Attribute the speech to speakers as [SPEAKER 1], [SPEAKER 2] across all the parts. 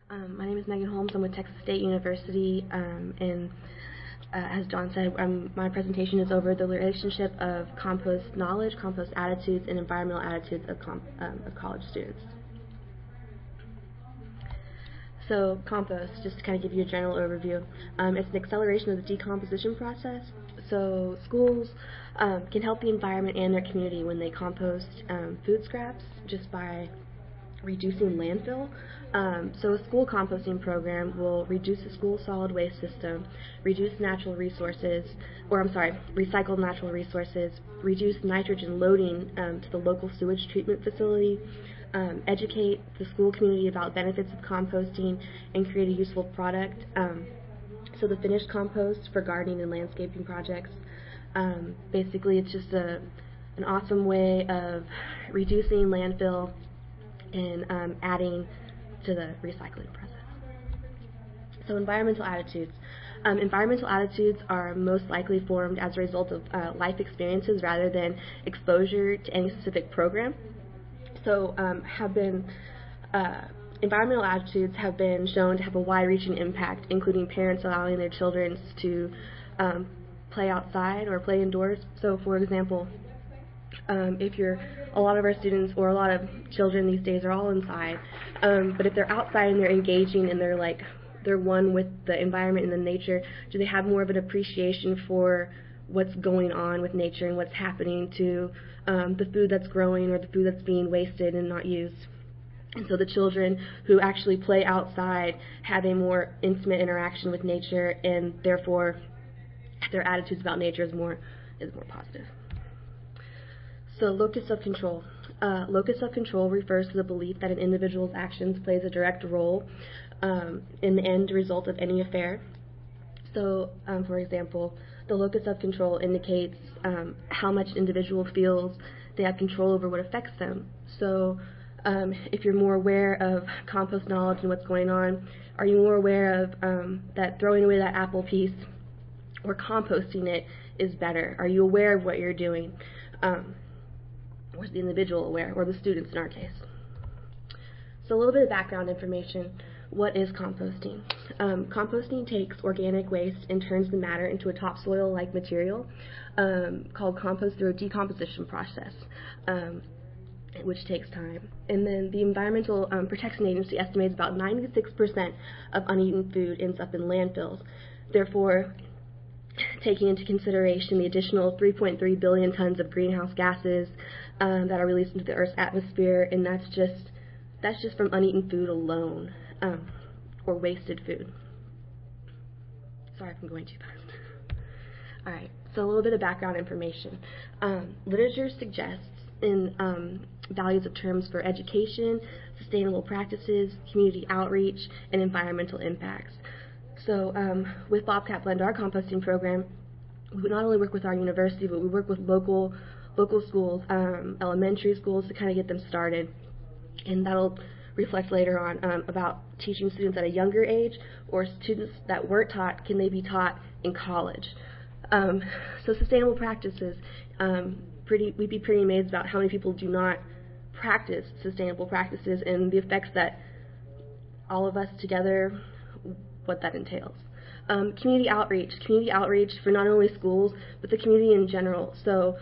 [SPEAKER 1] My name is Megan Holmes. I'm with Texas State University, and as John said, my presentation is over the relationship of compost knowledge, compost attitudes, and environmental attitudes of college students. So compost, just to kind of give you a general overview, it's an acceleration of the decomposition process. So schools can help the environment and their community when they compost food scraps just by reducing landfill. So a school composting program will reduce the school solid waste system, reduce natural resources, recycle natural resources, reduce nitrogen loading to the local sewage treatment facility, educate the school community about benefits of composting, and create a useful product. So the finished compost for gardening and landscaping projects. Basically, it's just an awesome way of reducing landfill and adding to the recycling process. So environmental attitudes. Environmental attitudes are most likely formed as a result of life experiences rather than exposure to any specific program. So environmental attitudes have been shown to have a wide-reaching impact, including parents allowing their children to play outside or play indoors. So for example, a lot of our students or a lot of children these days are all inside, but if they're outside and they're engaging and they're one with the environment and the nature, do they have more of an appreciation for what's going on with nature and what's happening to the food that's growing or the food that's being wasted and not used? And so the children who actually play outside have a more intimate interaction with nature, and therefore their attitudes about nature is more positive. So locus of control. Locus of control refers to the belief that an individual's actions plays a direct role in the end result of any affair. So, for example, the locus of control indicates how much an individual feels they have control over what affects them. So, if you're more aware of compost knowledge and what's going on, are you more aware of that throwing away that apple piece or composting it is better? Are you aware of what you're doing? Or is the individual aware, or the students in our case? So a little bit of background information. What is composting? Composting takes organic waste and turns the matter into a topsoil-like material called compost through a decomposition process, which takes time. And then the Environmental Protection Agency estimates about 96% of uneaten food ends up in landfills. Therefore, taking into consideration the additional 3.3 billion tons of greenhouse gases that are released into the Earth's atmosphere, and that's just from uneaten food alone, or wasted food. Sorry if I'm going too fast. All right, so a little bit of background information. Literature suggests in values of terms for education, sustainable practices, community outreach, and environmental impacts. So with Bobcat Blend, our composting program, we not only work with our university, but we work with local schools, elementary schools, to kind of get them started. And that'll reflect later on about teaching students at a younger age, or students that weren't taught, can they be taught in college? So sustainable practices, we'd be pretty amazed about how many people do not practice sustainable practices and the effects that all of us together, what that entails. Community outreach for not only schools, but the community in general. So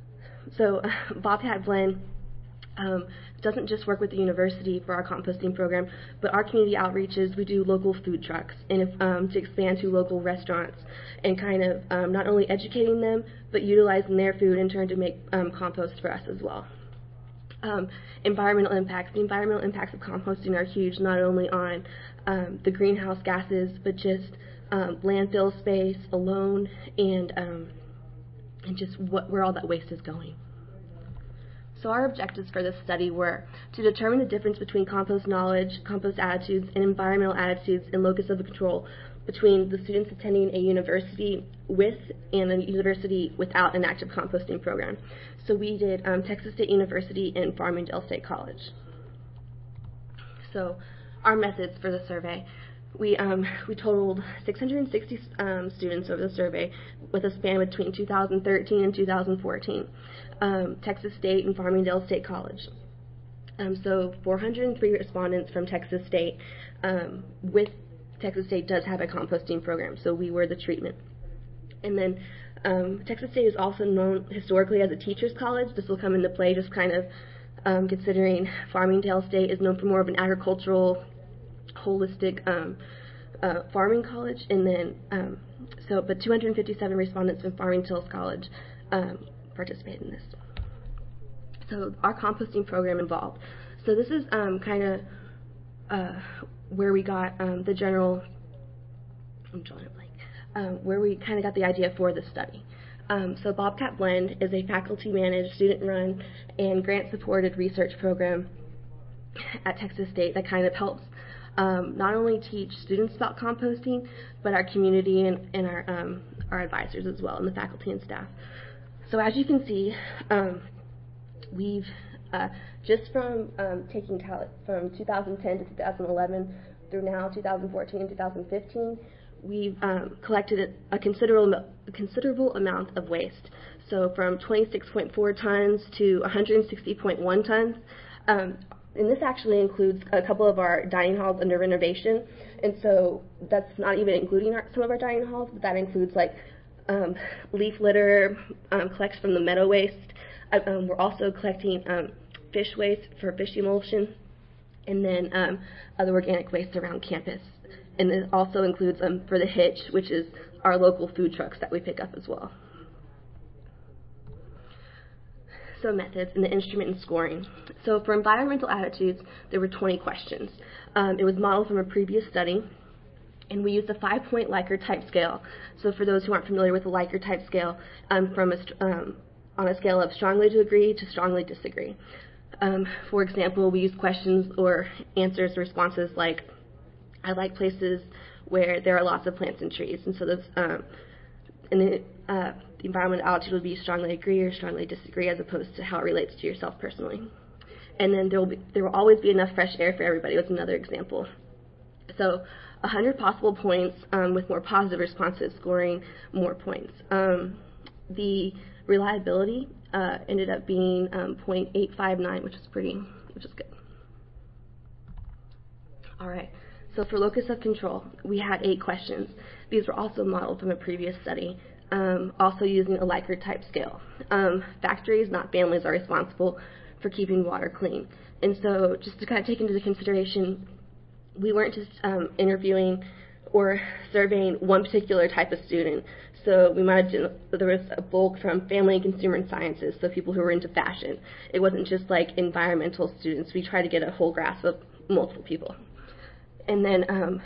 [SPEAKER 1] Bobcat Blend doesn't just work with the university for our composting program, but our community outreaches, we do local food trucks and to expand to local restaurants and kind of not only educating them, but utilizing their food in turn to make compost for us as well. Environmental impacts. The environmental impacts of composting are huge, not only on the greenhouse gases, but just landfill space alone, and just where all that waste is going. So our objectives for this study were to determine the difference between compost knowledge, compost attitudes, and environmental attitudes and locus of control between the students attending a university with and a university without an active composting program. So we did Texas State University and Farmingdale State College. So our methods for the survey. We totaled 660 students over the survey with a span between 2013 and 2014, Texas State and Farmingdale State College. So 403 respondents from Texas State, with Texas State does have a composting program, so we were the treatment. And then Texas State is also known historically as a teacher's college. This will come into play just kind of considering Farmingdale State is known for more of an agricultural, holistic farming college. And then, but 257 respondents from Farmingdale College participated in this. So our composting program involved. So this is kind of where we got the general, I'm drawing a blank, where we kind of got the idea for this study. So Bobcat Blend is a faculty-managed, student-run, and grant-supported research program at Texas State that kind of helps not only teach students about composting, but our community and our advisors as well, and the faculty and staff. So as you can see, we've just from taking from 2010 to 2011 through now 2014 and 2015, we've collected a considerable amount of waste. So from 26.4 tons to 160.1 tons. And this actually includes a couple of our dining halls under renovation. And so that's not even including some of our dining halls, but that includes like leaf litter, collects from the meadow waste. We're also collecting fish waste for fish emulsion, and then other organic waste around campus. And it also includes for the Hitch, which is our local food trucks that we pick up as well. So methods and the instrument and scoring. So for environmental attitudes, there were 20 questions. It was modeled from a previous study, and we used a 5-point Likert type scale. So for those who aren't familiar with the Likert type scale, on a scale of strongly to agree to strongly disagree. For example, we use questions or answers, responses like, I like places where there are lots of plants and trees. And so those, the environmental attitude would be strongly agree or strongly disagree, as opposed to how it relates to yourself personally. And then there will always be enough fresh air for everybody was another example. So 100 possible points with more positive responses scoring more points. The reliability ended up being 0.859, which is good. All right. So for locus of control, we had 8 questions. These were also modeled from a previous study, also using a Likert type scale. Factories, not families, are responsible for keeping water clean. And so just to kind of take into consideration, we weren't just interviewing or surveying one particular type of student. So we might have there was a bulk from family and consumer and sciences, so people who were into fashion. It wasn't just like environmental students. We tried to get a whole grasp of multiple people. And then,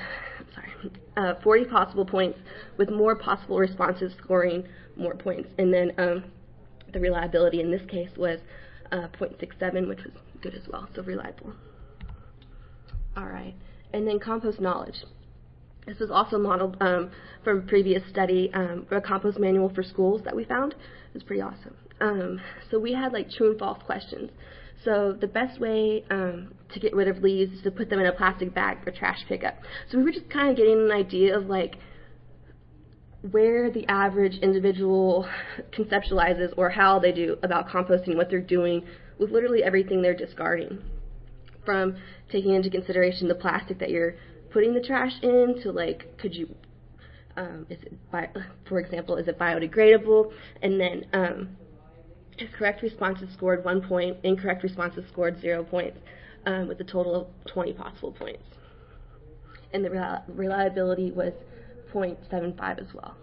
[SPEAKER 1] 40 possible points with more possible responses scoring more points. And then the reliability in this case was 0.67, which was good as well, so reliable. All right. And then compost knowledge. This was also modeled from a previous study, a compost manual for schools that we found. It was pretty awesome. So we had like true and false questions. So the best way to get rid of leaves is to put them in a plastic bag for trash pickup. So we were just kind of getting an idea of like where the average individual conceptualizes or how they do about composting, what they're doing with literally everything they're discarding. From taking into consideration the plastic that you're putting the trash in to like, could you, for example, is it biodegradable? And then correct responses scored 1 point, incorrect responses scored 0 points, with a total of 20 possible points. And the reliability was 0.75 as well.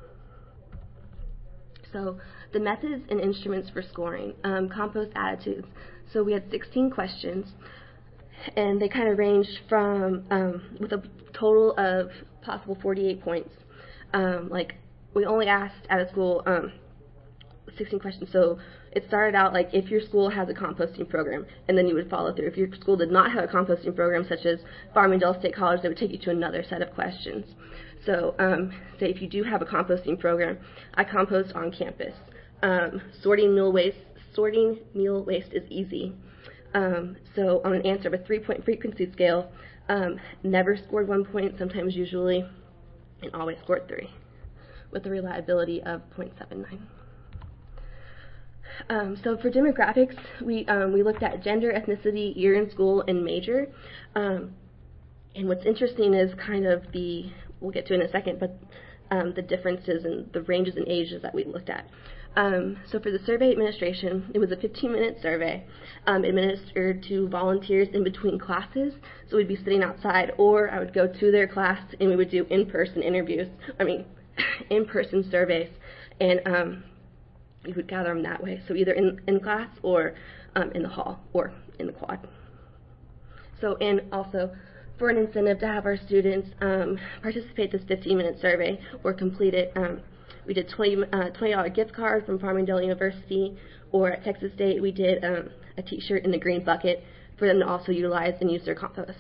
[SPEAKER 1] So the methods and instruments for scoring, compost attitudes. So we had 16 questions, and they kind of ranged from, with a total of possible 48 points. Like, we only asked at a school 16 questions. So it started out like if your school has a composting program, and then you would follow through. If your school did not have a composting program, such as Farmingdale State College, they would take you to another set of questions. So say if you do have a composting program, I compost on campus. Sorting meal waste is easy. So on an answer of a 3-point frequency scale, never scored 1 point, sometimes usually, and always scored 3, with a reliability of 0.79. So for demographics, we looked at gender, ethnicity, year in school, and major. And what's interesting is kind of we'll get to in a second, but the differences and the ranges in ages that we looked at. So for the survey administration, it was a 15-minute survey administered to volunteers in between classes. So we'd be sitting outside, or I would go to their class and we would do in-person in-person surveys, and we would gather them that way. So either in class or in the hall or in the quad. So, and also for an incentive to have our students participate this 15-minute survey or complete it, we did $20 gift card from Farmingdale University, or at Texas State we did a t-shirt in the green bucket for them to also utilize and use their compost.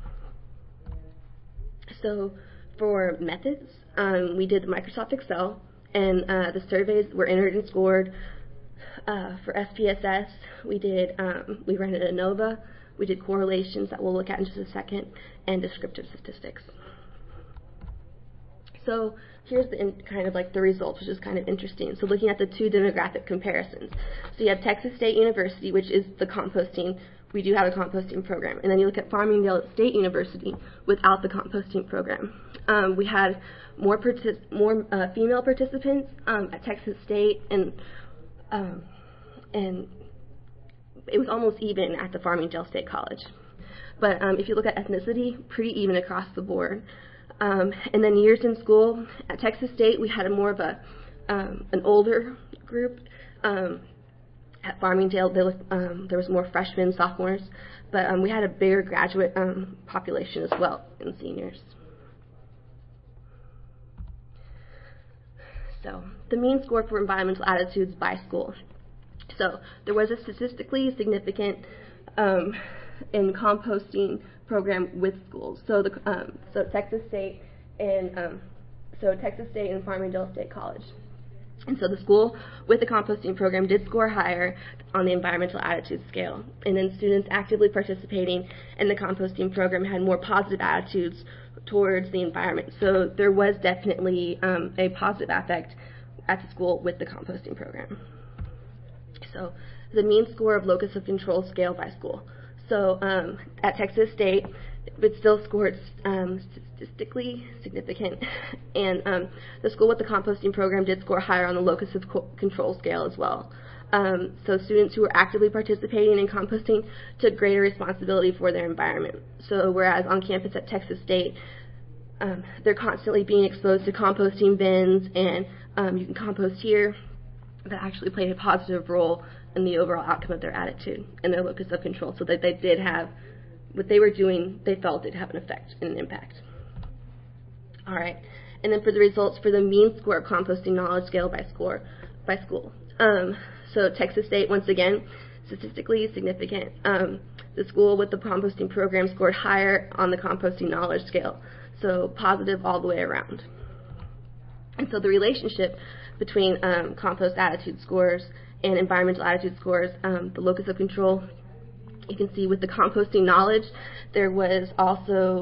[SPEAKER 1] So for methods, we did Microsoft Excel, and the surveys were entered and scored. For SPSS, we ran it at ANOVA. We did correlations that we'll look at in just a second, and descriptive statistics. So here's kind of like the results, which is kind of interesting. So looking at the two demographic comparisons. So you have Texas State University, which is the composting. We do have a composting program. And then you look at Farmingdale State University without the composting program. We had more female participants at Texas State, and it was almost even at the Farmingdale State College. But if you look at ethnicity, pretty even across the board. And then years in school, at Texas State, we had more of an older group. At Farmingdale, there was more freshmen, sophomores, but we had a bigger graduate population as well, and seniors. So the mean score for environmental attitudes by school. So there was a statistically significant in composting program with schools. So Texas State and Farmingdale State College. And so the school with the composting program did score higher on the environmental attitude scale. And then students actively participating in the composting program had more positive attitudes towards the environment. So there was definitely a positive affect at the school with the composting program. So the mean score of locus of control scale by school. So at Texas State, it still scored statistically significant, and the school with the composting program did score higher on the locus of control scale as well. So students who were actively participating in composting took greater responsibility for their environment. So whereas on campus at Texas State, they're constantly being exposed to composting bins, and you can compost here, that actually played a positive role in the overall outcome of their attitude and their locus of control, so that they did have what they were doing, they felt did have an effect and an impact. All right, and then for the results for the mean score of composting knowledge scale by school. So Texas State, once again, statistically significant. The school with the composting program scored higher on the composting knowledge scale, so positive all the way around. And so the relationship between compost attitude scores and environmental attitude scores, the locus of control, you can see with the composting knowledge, there was also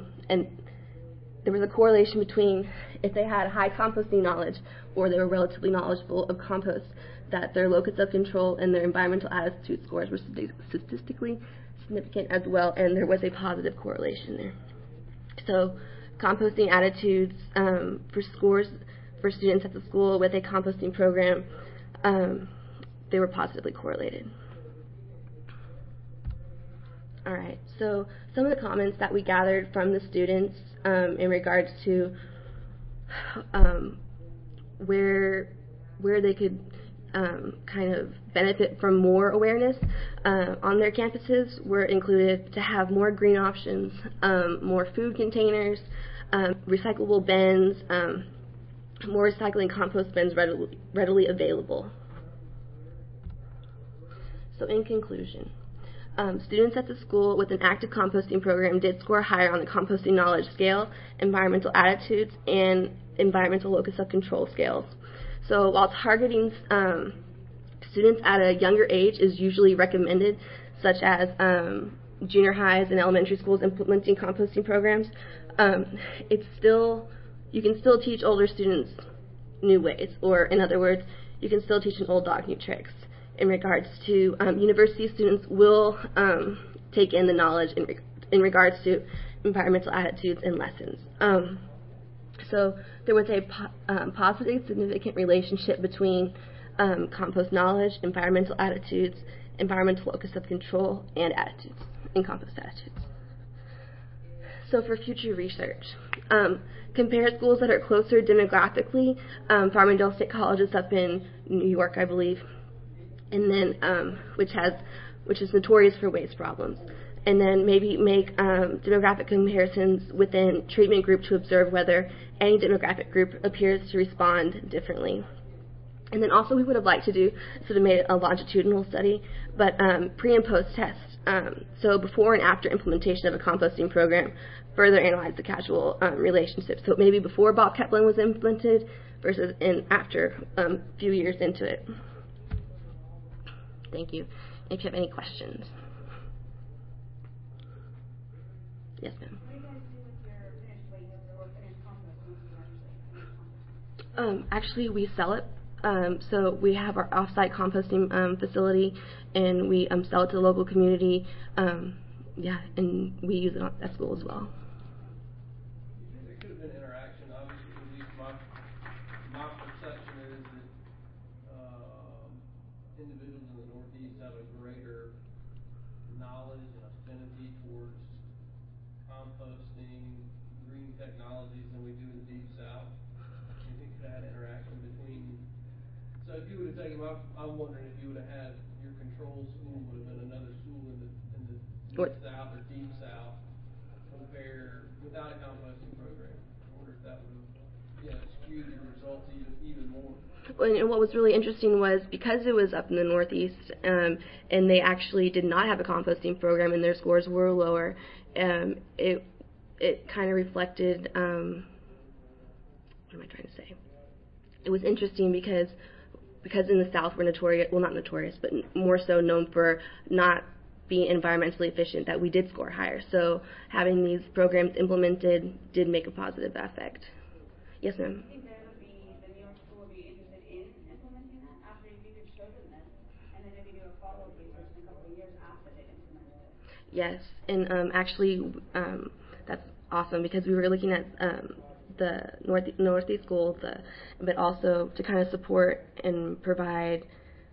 [SPEAKER 1] there was a correlation between if they had high composting knowledge or they were relatively knowledgeable of compost, that their locus of control and their environmental attitude scores were statistically significant as well, and there was a positive correlation there. So composting attitudes for scores for students at the school with a composting program, they were positively correlated. All right, so some of the comments that we gathered from the students in regards to where they could kind of benefit from more awareness on their campuses were included to have more green options, more food containers, recyclable bins, more recycling compost bins readily available. So in conclusion, students at the school with an active composting program did score higher on the composting knowledge scale, environmental attitudes, and environmental locus of control scales. So while targeting students at a younger age is usually recommended, such as junior highs and elementary schools implementing composting programs, you can still teach older students new ways, or in other words, you can still teach an old dog new tricks. in regards to university students will take in the knowledge in regards to environmental attitudes and lessons. So there was a positive, significant relationship between compost knowledge, environmental attitudes, environmental locus of control, and attitudes, and compost attitudes. So for future research, compare schools that are closer demographically. Farmingdale State College is up in New York, I believe, and then which is notorious for waste problems. And then maybe make demographic comparisons within treatment group to observe whether any demographic group appears to respond differently. And then also we would have liked to do sort of made a longitudinal study, but pre and post tests. So before and after implementation of a composting program, further analyze the causal relationship. So maybe before Bobcat Blend was implemented versus after a few years into it. Thank you. If you have any questions. Yes, ma'am.
[SPEAKER 2] What do you guys do with your finished waste or finished compost?
[SPEAKER 1] Actually, we sell it. So we have our off-site composting facility, and we sell it to the local community. Yeah, and we use it at school as well.
[SPEAKER 3] There could have been interaction. Obviously, at least my perception is that individuals in the Northeast have a greater knowledge and affinity towards composting, green technologies than we do in the Deep South. Do you think that interaction between? So if you would have taken, I'm wondering if you would have had your control school would have been another school in the Deep South or Deep South compare without a composting program. I wonder if that would have skewed your results even more.
[SPEAKER 1] And what was really interesting was because it was up in the Northeast and they actually did not have a composting program and their scores were lower, it kind of reflected, what am I trying to say? It was interesting because in the South we're notorious, well not notorious, but more so known for not being environmentally efficient, that we did score higher. So having these programs implemented did make a positive effect. Yes, ma'am?
[SPEAKER 2] The New York school would be interested in implementing that after you could show them this, and then maybe do a follow-up research in a couple of years after they implemented it.
[SPEAKER 1] Yes, and actually that's awesome because we were looking at the Northeast schools, but also to kind of support and provide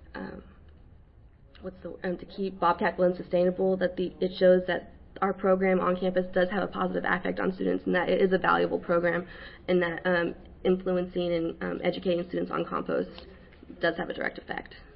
[SPEAKER 1] to keep Bobcat Blend sustainable. That it shows that our program on campus does have a positive effect on students, and that it is a valuable program, and that influencing and educating students on compost does have a direct effect.